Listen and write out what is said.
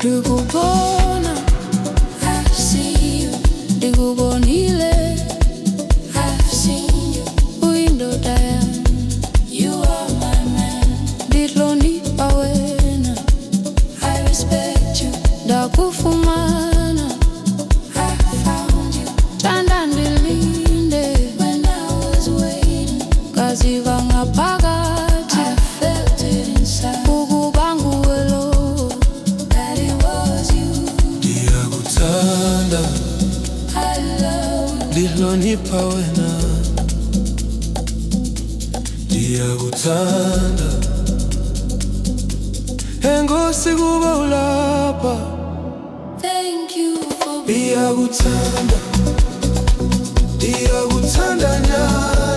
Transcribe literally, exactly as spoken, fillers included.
Ndikubona, I've seen you. Ndikubonile, I've seen you. Uyindoda yami, you are my man. Ndihlonipha wena, I respect you. Ndakufumana, I found you. Thanda ndilinde, when I was waiting. Kaziva ngaphakathi, I felt it inside. Ukuba nguwe lo, that it was you. Ndiyakuthanda, I love you. ndihlonipha wena. Ndiyakuthanda, enkosi kuba ulapha. Thank you for being. Ndiyakuthanda, ndiyakuthanda nyana.